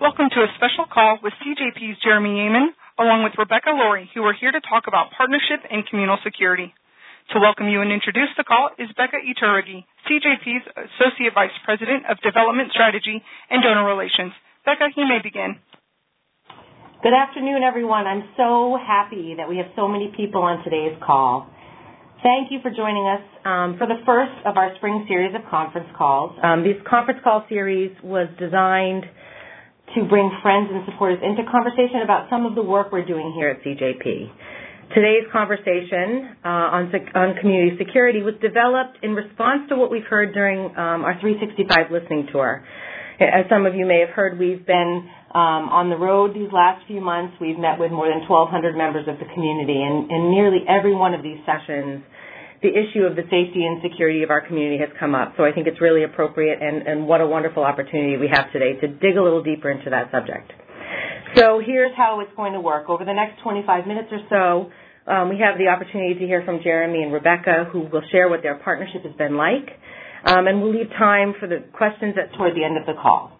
Welcome to a special call with CJP's Jeremy Yeaman, along with Rebecca Laurie, who are here to talk about partnership and communal security. To welcome you and introduce the call is Becca Iturraghi, CJP's Associate Vice President of Development Strategy and Donor Relations. Becca, you may begin. Good afternoon, everyone. I'm so happy that we have so many people on today's call. Thank you for joining us for the first of our spring series of conference calls. This conference call series was designed to bring friends and supporters into conversation about some of the work we're doing here at CJP. Today's conversation on community security was developed in response to what we've heard during our 365 listening tour. As some of you may have heard, we've been on the road these last few months. We've met with more than 1,200 members of the community, and in nearly every one of these sessions, the issue of the safety and security of our community has come up. So I think it's really appropriate, and what a wonderful opportunity we have today to dig a little deeper into that subject. So here's how it's going to work. Over the next 25 minutes or so, we have the opportunity to hear from Jeremy and Rebecca, who will share what their partnership has been like, and we'll leave time for the questions toward the end of the call.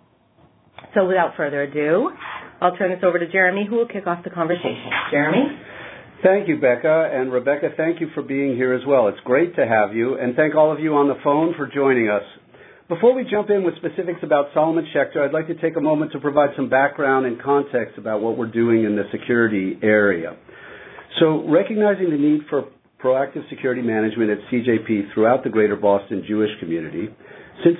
So without further ado, I'll turn this over to Jeremy, who will kick off the conversation. Jeremy? Thank you, Becca. And Rebecca, thank you for being here as well. It's great to have you, and thank all of you on the phone for joining us. Before we jump in with specifics about Solomon Schechter, I'd like to take a moment to provide some background and context about what we're doing in the security area. So recognizing the need for proactive security management at CJP throughout the greater Boston Jewish community, since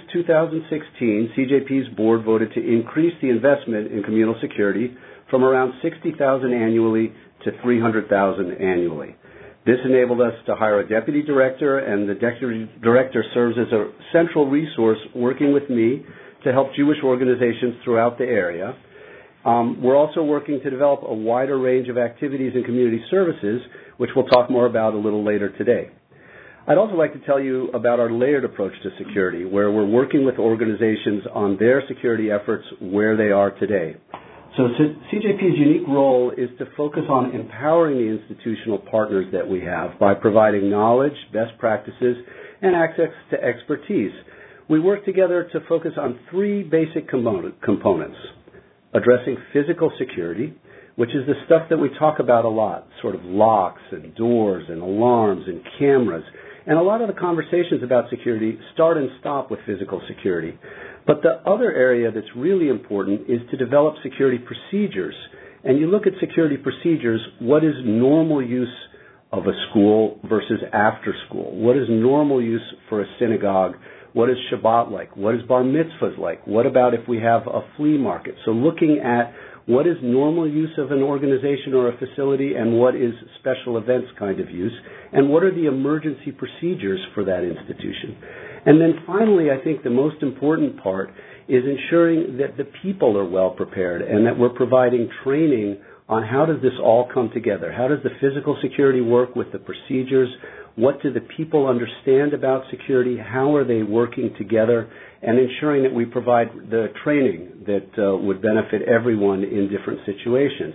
2016, CJP's board voted to increase the investment in communal security from around $60,000 annually to $300,000 annually. This enabled us to hire a deputy director, and the deputy director serves as a central resource working with me to help Jewish organizations throughout the area. We're also working to develop a wider range of activities and community services, which we'll talk more about a little later today. I'd also like to tell you about our layered approach to security, where we're working with organizations on their security efforts where they are today. So CJP's unique role is to focus on empowering the institutional partners that we have by providing knowledge, best practices, and access to expertise. We work together to focus on three basic components: addressing physical security, which is the stuff that we talk about a lot, sort of locks and doors and alarms and cameras. And a lot of the conversations about security start and stop with physical security. But the other area that's really important is to develop security procedures. And you look at security procedures, what is normal use of a school versus after school? What is normal use for a synagogue? What is Shabbat like? What is bar mitzvahs like? What about if we have a flea market? So looking at what is normal use of an organization or a facility and what is special events kind of use, and what are the emergency procedures for that institution. And then finally, I think the most important part is ensuring that the people are well prepared and that we're providing training on how does this all come together. How does the physical security work with the procedures? What do the people understand about security? How are they working together? And ensuring that we provide the training that would benefit everyone in different situations.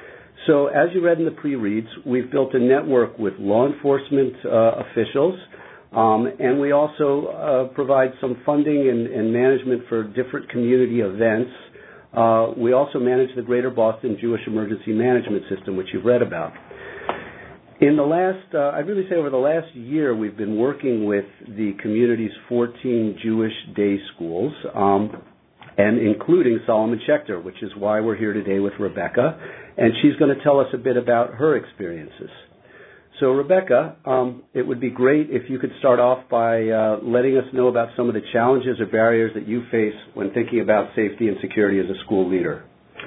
So as you read in the pre-reads, we've built a network with law enforcement officials, and we also provide some funding and management for different community events. We also manage the Greater Boston Jewish Emergency Management System, which you've read about. In the last, I'd really say over the last year, we've been working with the community's 14 Jewish day schools, and including Solomon Schechter, which is why we're here today with Rebecca, and she's going to tell us a bit about her experiences. So Rebecca, it would be great if you could start off by letting us know about some of the challenges or barriers that you face when thinking about safety and security as a school leader.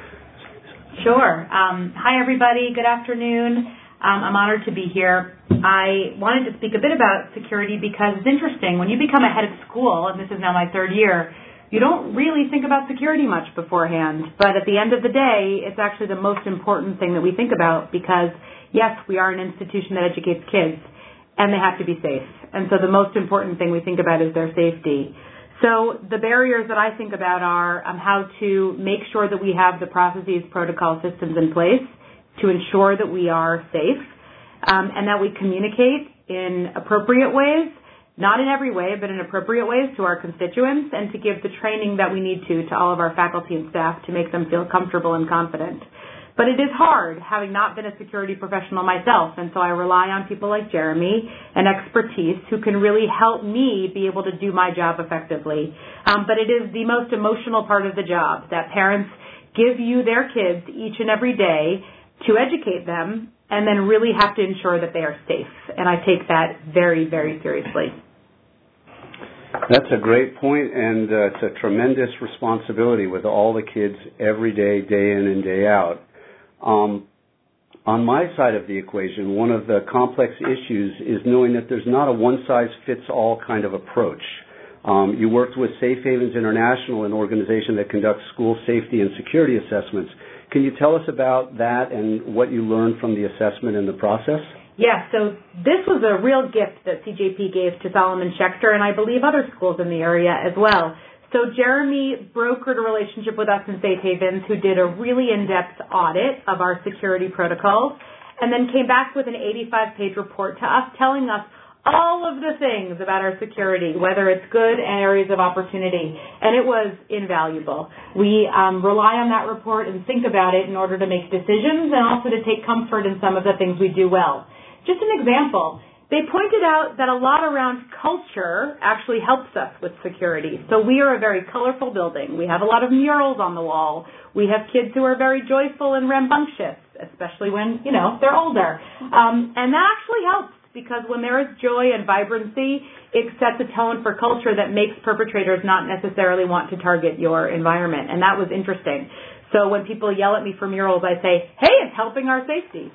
Sure. Hi, everybody. Good afternoon. I'm honored to be here. I wanted to speak a bit about security because it's interesting. When you become a head of school, and this is now my third year, you don't really think about security much beforehand. But at the end of the day, it's actually the most important thing that we think about because, yes, we are an institution that educates kids, and they have to be safe. And so the most important thing we think about is their safety. So the barriers that I think about are how to make sure that we have the processes, protocol, systems in place to ensure that we are safe and that we communicate in appropriate ways, not in every way, but in appropriate ways to our constituents, and to give the training that we need to all of our faculty and staff to make them feel comfortable and confident. But it is hard, having not been a security professional myself, and so I rely on people like Jeremy and expertise who can really help me be able to do my job effectively. But it is the most emotional part of the job, that parents give you their kids each and every day to educate them and then really have to ensure that they are safe. And I take that very, very seriously. That's a great point, and it's a tremendous responsibility with all the kids every day, day in and day out. On my side of the equation, one of the complex issues is knowing that there's not a one-size-fits-all kind of approach. You worked with Safe Havens International, an organization that conducts school safety and security assessments. Can you tell us about that and what you learned from the assessment and the process? Yeah, so this was a real gift that CJP gave to Solomon Schechter, and I believe other schools in the area as well. So Jeremy brokered a relationship with us in Safe Havens, who did a really in-depth audit of our security protocols, and then came back with an 85-page report to us telling us all of the things about our security, whether it's good and areas of opportunity, and it was invaluable. We rely on that report and think about it in order to make decisions and also to take comfort in some of the things we do well. Just an example. They pointed out that a lot around culture actually helps us with security. So we are a very colorful building. We have a lot of murals on the wall. We have kids who are very joyful and rambunctious, especially when, they're older. And that actually helps, because when there is joy and vibrancy, it sets a tone for culture that makes perpetrators not necessarily want to target your environment. And that was interesting. So when people yell at me for murals, I say, hey, it's helping our safety.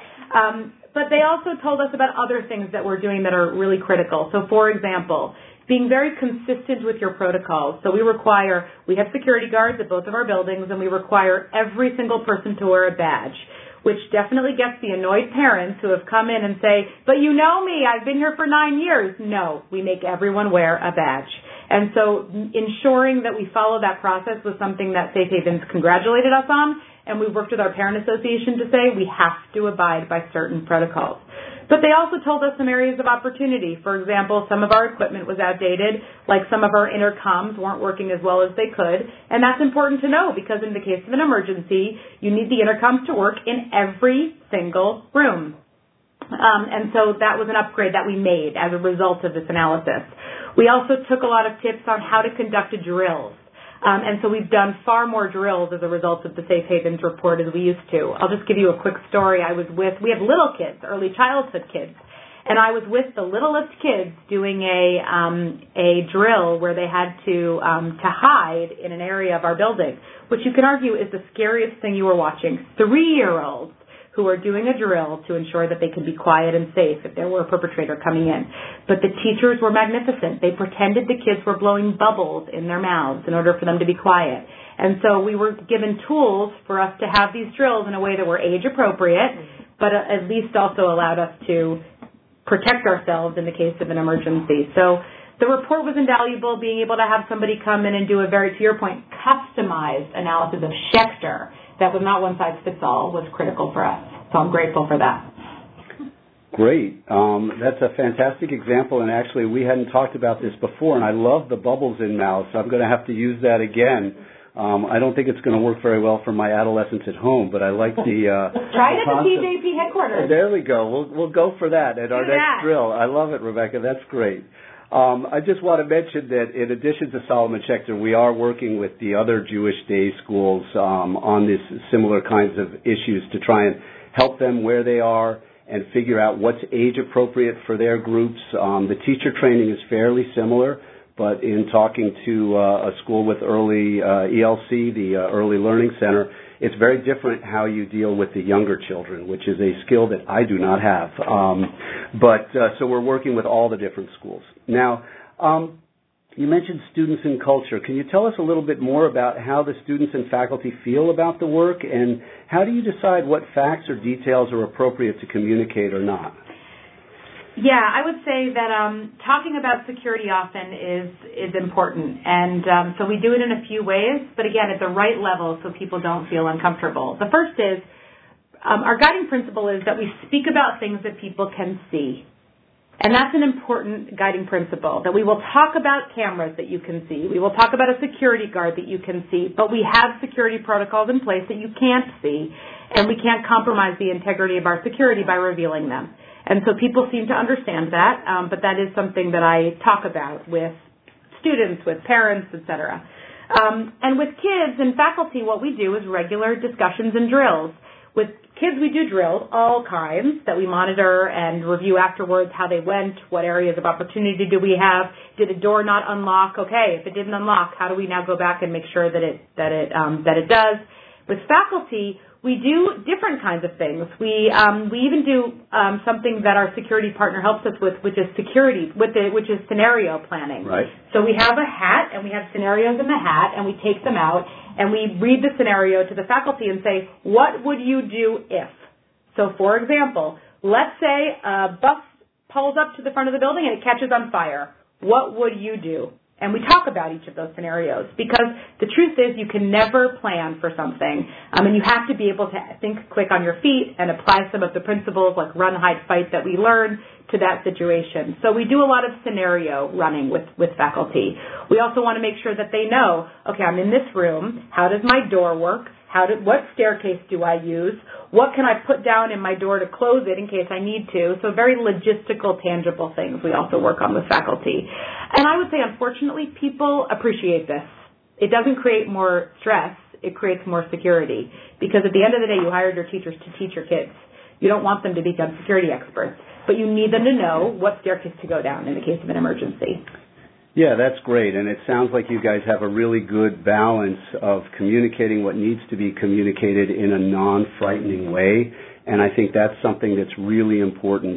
But they also told us about other things that we're doing that are really critical. So, for example, being very consistent with your protocols. So we have security guards at both of our buildings, and we require every single person to wear a badge, which definitely gets the annoyed parents who have come in and say, but you know me, I've been here for 9 years. No, we make everyone wear a badge. And so ensuring that we follow that process was something that Safe Havens congratulated us on, and we worked with our parent association to say we have to abide by certain protocols. But they also told us some areas of opportunity. For example, some of our equipment was outdated, like some of our intercoms weren't working as well as they could, and that's important to know because in the case of an emergency, you need the intercoms to work in every single room. And so that was an upgrade that we made as a result of this analysis. We also took a lot of tips on how to conduct drills. And so we've done far more drills as a result of the Safe Havens report as we used to. I'll just give you a quick story. We have little kids, early childhood kids, and I was with the littlest kids doing a drill where they had to hide in an area of our building, which you can argue is the scariest thing you were watching. 3-year-olds who are doing a drill to ensure that they can be quiet and safe if there were a perpetrator coming in. But the teachers were magnificent. They pretended the kids were blowing bubbles in their mouths in order for them to be quiet. And so we were given tools for us to have these drills in a way that were age appropriate, but at least also allowed us to protect ourselves in the case of an emergency. So the report was invaluable. Being able to have somebody come in and do a very, to your point, customized analysis of Schechter that was not one size fits all was critical for us. So I'm grateful for that. Great. That's a fantastic example, and actually we hadn't talked about this before, and I love the bubbles in mouths, so I'm going to have to use that again. I don't think it's going to work very well for my adolescents at home, but I like the try it at the CJP headquarters. There we go. We'll go for that at our next drill. I love it, Rebecca. That's great. I just want to mention that in addition to Solomon Schechter, we are working with the other Jewish day schools on these similar kinds of issues to try and help them where they are and figure out what's age appropriate for their groups. The teacher training is fairly similar, but in talking to a school with early ELC, the Early Learning Center, it's very different how you deal with the younger children, which is a skill that I do not have. So we're working with all the different schools. Now, you mentioned students and culture. Can you tell us a little bit more about how the students and faculty feel about the work, and how do you decide what facts or details are appropriate to communicate or not? Yeah, I would say that talking about security often is important, and so we do it in a few ways, but again, at the right level so people don't feel uncomfortable. The first is, our guiding principle is that we speak about things that people can see. And that's an important guiding principle, that we will talk about cameras that you can see. We will talk about a security guard that you can see, but we have security protocols in place that you can't see, and we can't compromise the integrity of our security by revealing them. And so people seem to understand that, but that is something that I talk about with students, with parents, etc. And with kids and faculty, what we do is regular discussions and drills. With kids, we do drills, all kinds, that we monitor and review afterwards how they went, what areas of opportunity do we have, did a door not unlock? Okay, if it didn't unlock, how do we now go back and make sure that it does? With faculty, we do different kinds of things. We even do something that our security partner helps us with, which is which is scenario planning. Right. So we have a hat, and we have scenarios in the hat, and we take them out, and we read the scenario to the faculty and say, what would you do if? So, for example, let's say a bus pulls up to the front of the building and it catches on fire. What would you do? And we talk about each of those scenarios, because the truth is you can never plan for something. And you have to be able to think quick on your feet and apply some of the principles like run, hide, fight that we learn to that situation. So we do a lot of scenario running with faculty. We also want to make sure that they know, okay, I'm in this room. How does my door work? What staircase do I use? What can I put down in my door to close it in case I need to? So very logistical, tangible things we also work on with faculty. And I would say, unfortunately, people appreciate this. It doesn't create more stress. It creates more security. Because at the end of the day, you hired your teachers to teach your kids. You don't want them to become security experts. But you need them to know what staircase to go down in the case of an emergency. Yeah, that's great, and it sounds like you guys have a really good balance of communicating what needs to be communicated in a non-frightening way, and I think that's something that's really important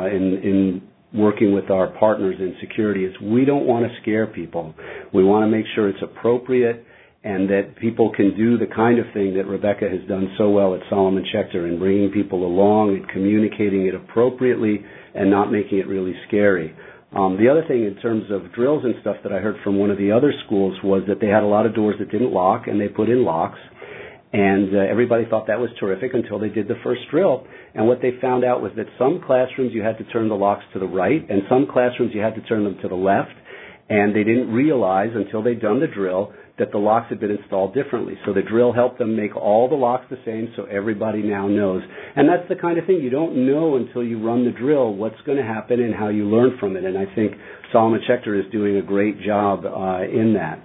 in working with our partners in security. Is we don't want to scare people. We want to make sure it's appropriate and that people can do the kind of thing that Rebecca has done so well at Solomon Schechter in bringing people along and communicating it appropriately and not making it really scary. The other thing in terms of drills and stuff that I heard from one of the other schools was that they had a lot of doors that didn't lock, and they put in locks, and everybody thought that was terrific until they did the first drill. And what they found out was that some classrooms you had to turn the locks to the right, and some classrooms you had to turn them to the left, and they didn't realize until they'd done the drill that the locks had been installed differently. So the drill helped them make all the locks the same so everybody now knows. And that's the kind of thing you don't know until you run the drill what's going to happen and how you learn from it. And I think Solomon Schechter is doing a great job in that.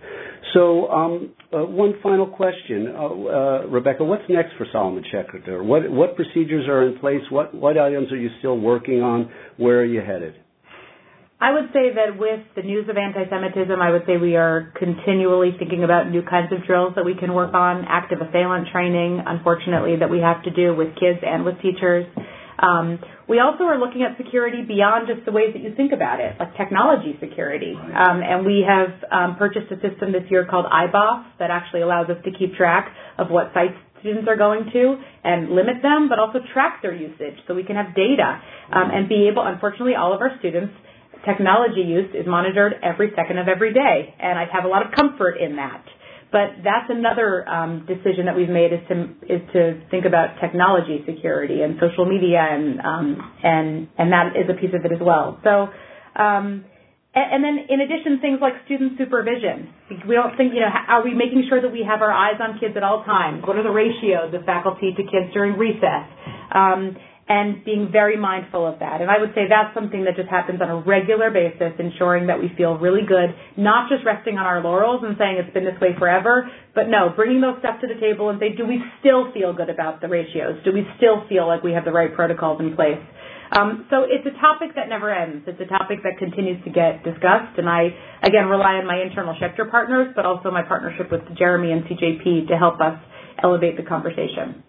So one final question. Rebecca, what's next for Solomon Schechter? What procedures are in place? What items are you still working on? Where are you headed? I would say that with the news of anti-Semitism, I would say we are continually thinking about new kinds of drills that we can work on, active assailant training, unfortunately, that we have to do with kids and with teachers. We also are looking at security beyond just the ways that you think about it, like technology security. And we have purchased a system this year called iBoss that actually allows us to keep track of what sites students are going to and limit them, but also track their usage so we can have data and be able, unfortunately, all of our students, technology use is monitored every second of every day, and I have a lot of comfort in that. But that's another decision that we've made is to think about technology security and social media, and that is a piece of it as well. So, and then in addition, things like student supervision. We don't think, are we making sure that we have our eyes on kids at all times? What are the ratios of faculty to kids during recess? And being very mindful of that. And I would say that's something that just happens on a regular basis, ensuring that we feel really good, not just resting on our laurels and saying it's been this way forever, but no, bringing those steps to the table and say, do we still feel good about the ratios? Do we still feel like we have the right protocols in place? So it's a topic that never ends. It's a topic that continues to get discussed, and I, again, rely on my internal Schechter partners, but also my partnership with Jeremy and CJP to help us elevate the conversation.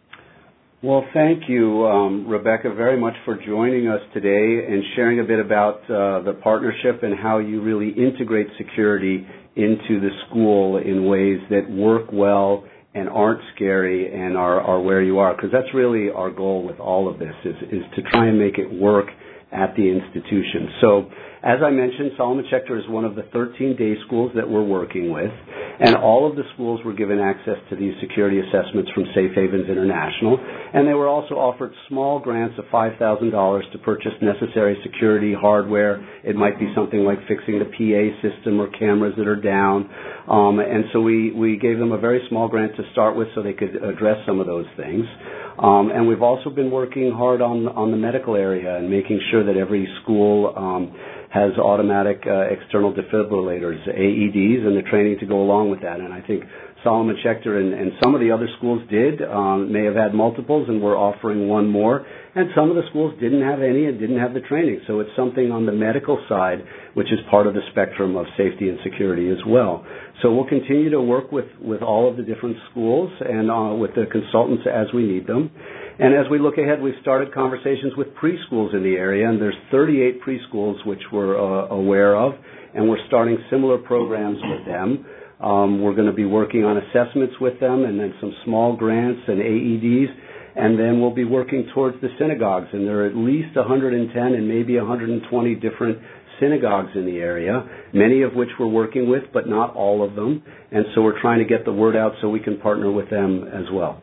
Well, thank you, Rebecca, very much for joining us today and sharing a bit about the partnership and how you really integrate security into the school in ways that work well and aren't scary and are where you are, because that's really our goal with all of this is to try and make it work at the institution. So, as I mentioned, Solomon Schechter is one of the 13 day schools that we're working with, and all of the schools were given access to these security assessments from Safe Havens International, and they were also offered small grants of $5,000 to purchase necessary security hardware. It might be something like fixing the PA system or cameras that are down, and so we gave them a very small grant to start with so they could address some of those things. And we've also been working hard on the medical area and making sure that every school has automatic external defibrillators, AEDs, and the training to go along with that. And I think Solomon Schechter and some of the other schools may have had multiples, and we're offering one more. And some of the schools didn't have any and didn't have the training. So it's something on the medical side, which is part of the spectrum of safety and security as well. So we'll continue to work with all of the different schools and with the consultants as we need them. And as we look ahead, we've started conversations with preschools in the area, and there's 38 preschools which we're aware of, and we're starting similar programs with them. We're going to be working on assessments with them and then some small grants and AEDs, and then we'll be working towards the synagogues. And there are at least 110 and maybe 120 different synagogues in the area, many of which we're working with, but not all of them. And so we're trying to get the word out so we can partner with them as well.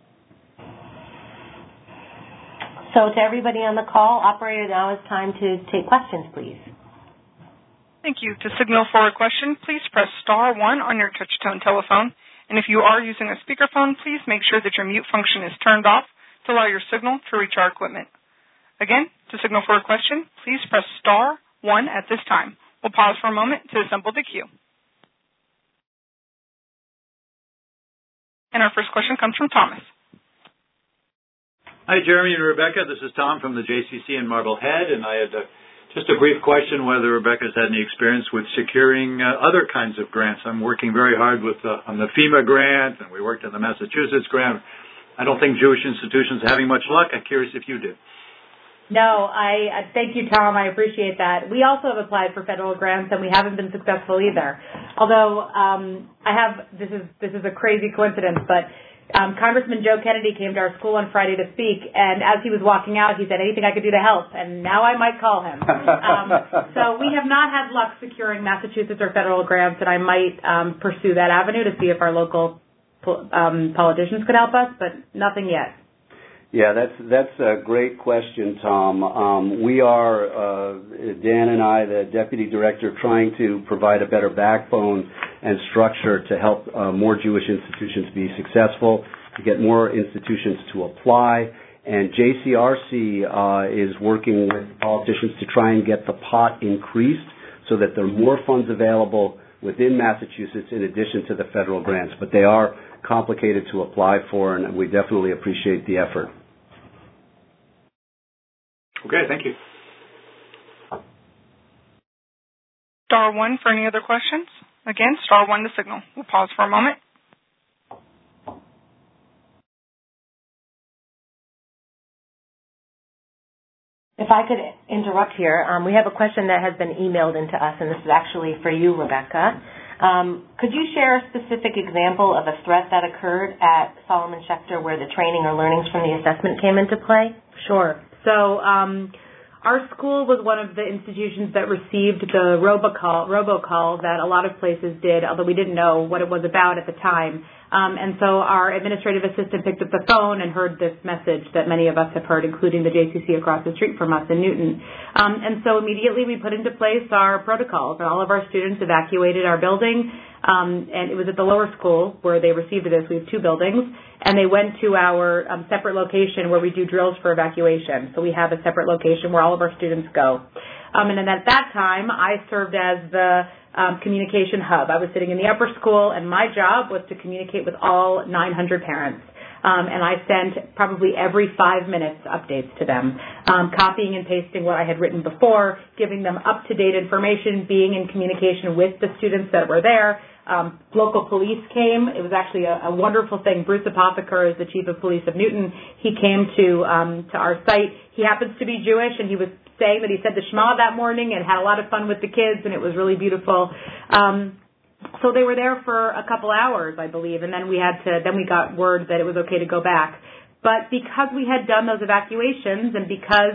So to everybody on the call, operator, now it's time to take questions, please. Thank you. To signal for a question, please press *1 on your touch-tone telephone. And if you are using a speakerphone, please make sure that your mute function is turned off to allow your signal to reach our equipment. Again, to signal for a question, please press *1 at this time. We'll pause for a moment to assemble the queue. And our first question comes from Thomas. Hi, Jeremy and Rebecca. This is Tom from the JCC in Marblehead, and I had just a brief question whether Rebecca's had any experience with securing other kinds of grants. I'm working very hard on the FEMA grant, and we worked on the Massachusetts grant. I don't think Jewish institutions are having much luck. I'm curious if you did. No, I thank you, Tom. I appreciate that. We also have applied for federal grants, and we haven't been successful either. Although this is a crazy coincidence, but Congressman Joe Kennedy came to our school on Friday to speak, and as he was walking out, he said, anything I could do to help, and now I might call him. So we have not had luck securing Massachusetts or federal grants, and I might pursue that avenue to see if our local politicians could help us, but nothing yet. Yeah, that's a great question, Tom. We are, Dan and I, the Deputy Director, trying to provide a better backbone and structure to help more Jewish institutions be successful, to get more institutions to apply. And JCRC is working with politicians to try and get the pot increased so that there are more funds available within Massachusetts in addition to the federal grants. But they are complicated to apply for, and we definitely appreciate the effort. Okay, thank you. *1 for any other questions. Again, *1 to signal. We'll pause for a moment. If I could interrupt here, we have a question that has been emailed into us, and this is actually for you, Rebecca. Could you share a specific example of a threat that occurred at Solomon Schechter where the training or learnings from the assessment came into play? Sure. So our school was one of the institutions that received the robocall that a lot of places did, although we didn't know what it was about at the time. And so our administrative assistant picked up the phone and heard this message that many of us have heard, including the JCC across the street from us in Newton. And so immediately we put into place our protocols, and all of our students evacuated our building. And it was at the lower school where they received this. We have two buildings. And they went to our separate location where we do drills for evacuation. So we have a separate location where all of our students go. And then at that time, I served as the communication hub. I was sitting in the upper school, and my job was to communicate with all 900 parents. And I sent probably every 5 minutes updates to them, copying and pasting what I had written before, giving them up-to-date information, being in communication with the students that were there. Local police came. It was actually a wonderful thing. Bruce Apotheker is the chief of police of Newton. He came to our site. He happens to be Jewish, and he was saying that he said the Shema that morning and had a lot of fun with the kids, and it was really beautiful. So they were there for a couple hours, I believe, and then we got word that it was okay to go back. But because we had done those evacuations and because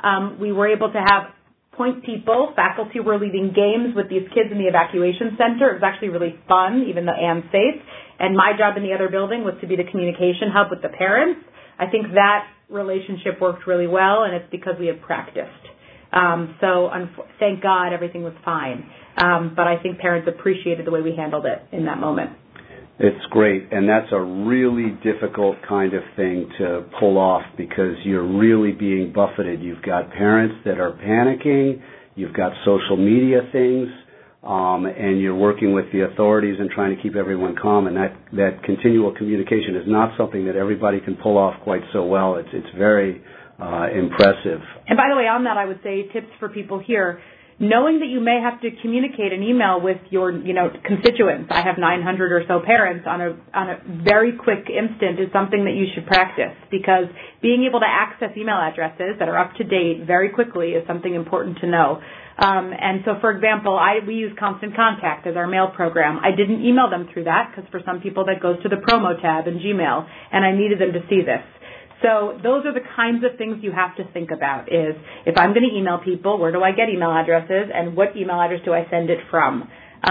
We were able to have point people. Faculty were leading games with these kids in the evacuation center. It was actually really fun, even though and safe. And my job in the other building was to be the communication hub with the parents. I think that relationship worked really well, and it's because we had practiced. Thank God everything was fine. But I think parents appreciated the way we handled it in that moment. It's great, and that's a really difficult kind of thing to pull off because you're really being buffeted. You've got parents that are panicking, you've got social media things, and you're working with the authorities and trying to keep everyone calm, and that continual communication is not something that everybody can pull off quite so well. It's very impressive. And by the way, on that, I would say tips for people here. Knowing that you may have to communicate an email with your, constituents. I have 900 or so parents on a very quick instant is something that you should practice because being able to access email addresses that are up to date very quickly is something important to know. And so, for example, we use Constant Contact as our mail program. I didn't email them through that because for some people that goes to the promo tab in Gmail, and I needed them to see this. So those are the kinds of things you have to think about is if I'm going to email people, where do I get email addresses and what email address do I send it from?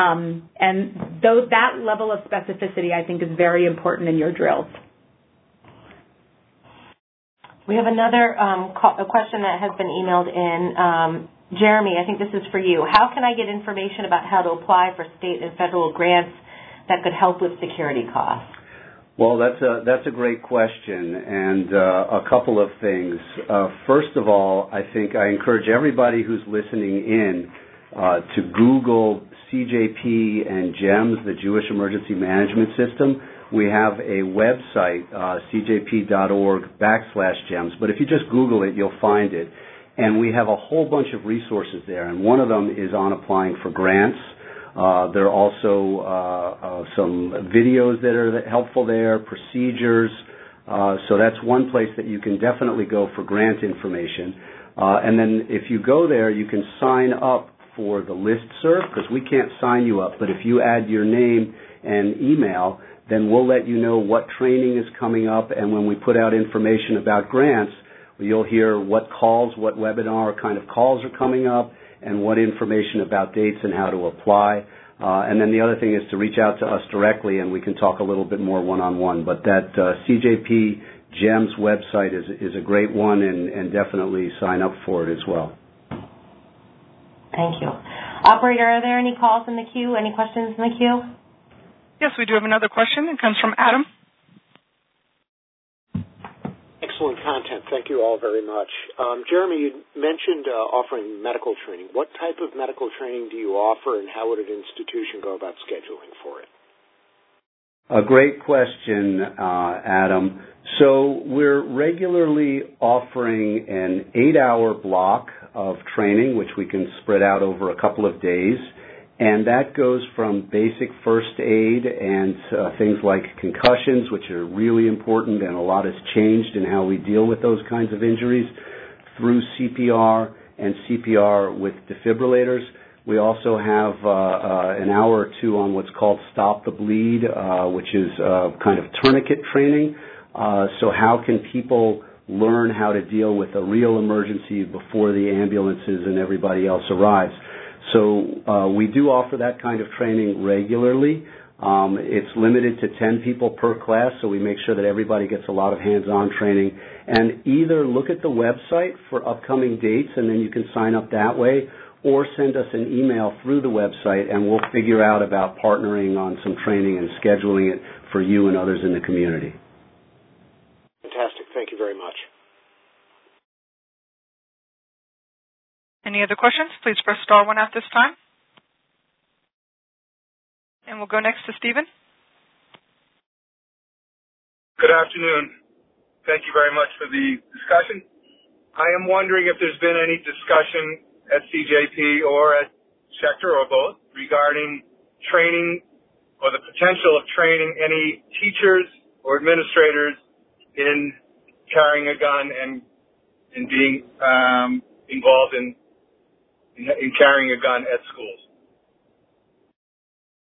That level of specificity I think is very important in your drills. We have another a question that has been emailed in. Jeremy, I think this is for you. How can I get information about how to apply for state and federal grants that could help with security costs? Well, that's a great question, and a couple of things. First of all, I think I encourage everybody who's listening in to Google CJP and GEMS, the Jewish Emergency Management System. We have a website, cjp.org/GEMS, but if you just Google it, you'll find it. And we have a whole bunch of resources there, and one of them is on applying for grants. There are also some videos that are helpful there, procedures. So that's one place that you can definitely go for grant information. And then if you go there, you can sign up for the listserv because we can't sign you up. But if you add your name and email, then we'll let you know what training is coming up. And when we put out information about grants, you'll hear what calls, what webinar kind of calls are coming up, and what information about dates and how to apply. And then the other thing is to reach out to us directly, and we can talk a little bit more one-on-one. But that CJP GEMS website is a great one, and definitely sign up for it as well. Thank you. Operator, are there any calls in the queue? Any questions in the queue? Yes, we do have another question. It comes from Adam. Excellent content. Thank you all very much. Jeremy, you mentioned offering medical training. What type of medical training do you offer, and how would an institution go about scheduling for it? A great question, Adam. So we're regularly offering an 8-hour block of training, which we can spread out over a couple of days. And that goes from basic first aid and things like concussions, which are really important, and a lot has changed in how we deal with those kinds of injuries, through CPR and CPR with defibrillators. We also have an hour or two on what's called Stop the Bleed, which is kind of tourniquet training. So how can people learn how to deal with a real emergency before the ambulances and everybody else arrives? So we do offer that kind of training regularly. It's limited to 10 people per class, so we make sure that everybody gets a lot of hands-on training. And either look at the website for upcoming dates, and then you can sign up that way, or send us an email through the website, and we'll figure out about partnering on some training and scheduling it for you and others in the community. Fantastic. Thank you very much. Any other questions? Please press star 1 at this time. And we'll go next to Stephen. Good afternoon. Thank you very much for the discussion. I am wondering if there's been any discussion at CJP or at Schechter or both regarding training or the potential of training any teachers or administrators in carrying a gun and in being involved in carrying a gun at schools.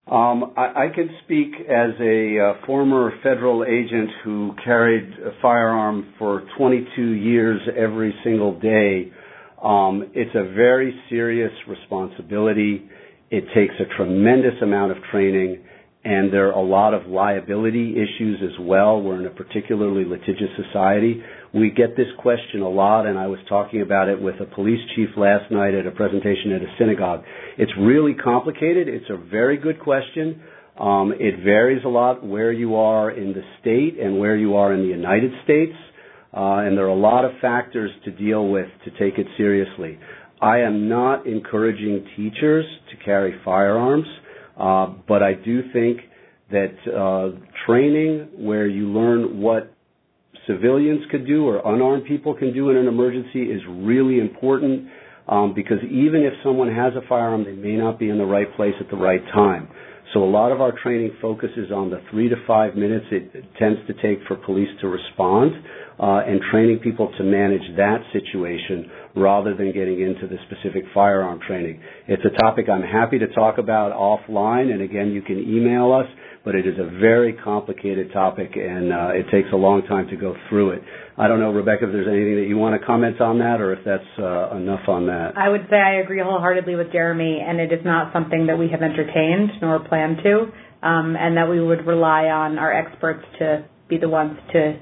I can speak as a former federal agent who carried a firearm for 22 years every single day. It's a very serious responsibility. It takes a tremendous amount of training, and there are a lot of liability issues as well. We're in a particularly litigious society. We get this question a lot, and I was talking about it with a police chief last night at a presentation at a synagogue. It's really complicated. It's a very good question. It varies a lot where you are in the state and where you are in the United States, and there are a lot of factors to deal with to take it seriously. I am not encouraging teachers to carry firearms, but I do think that training where you learn what civilians could do or unarmed people can do in an emergency is really important because even if someone has a firearm, they may not be in the right place at the right time. So a lot of our training focuses on the 3 to 5 minutes it tends to take for police to respond and training people to manage that situation rather than getting into the specific firearm training. It's a topic I'm happy to talk about offline, and again, you can email us, but it is a very complicated topic, and it takes a long time to go through it. I don't know, Rebecca, if there's anything that you want to comment on that or if that's enough on that. I would say I agree wholeheartedly with Jeremy, and it is not something that we have entertained nor plan to, and that we would rely on our experts to be the ones to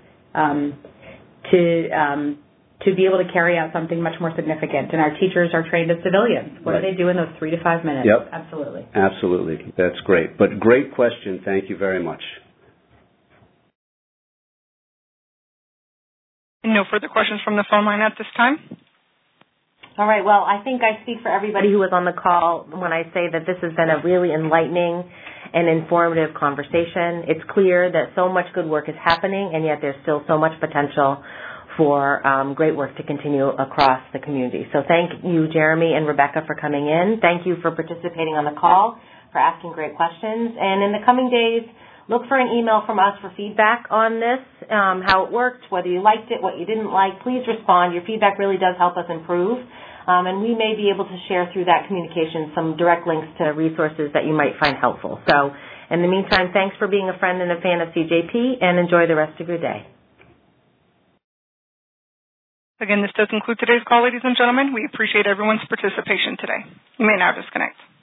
be able to carry out something much more significant. And our teachers are trained as civilians. What do they do in those 3 to 5 minutes? Yep. Absolutely. Absolutely. That's great. But great question. Thank you very much. No further questions from the phone line at this time. All right. Well, I think I speak for everybody who was on the call when I say that this has been a really enlightening and informative conversation. It's clear that so much good work is happening, and yet there's still so much potential for great work to continue across the community. So thank you, Jeremy and Rebecca, for coming in. Thank you for participating on the call, for asking great questions. And in the coming days, look for an email from us for feedback on this, how it worked, whether you liked it, what you didn't like. Please respond. Your feedback really does help us improve. And we may be able to share through that communication some direct links to resources that you might find helpful. So in the meantime, thanks for being a friend and a fan of CJP, and enjoy the rest of your day. Again, this does conclude today's call, ladies and gentlemen. We appreciate everyone's participation today. You may now disconnect.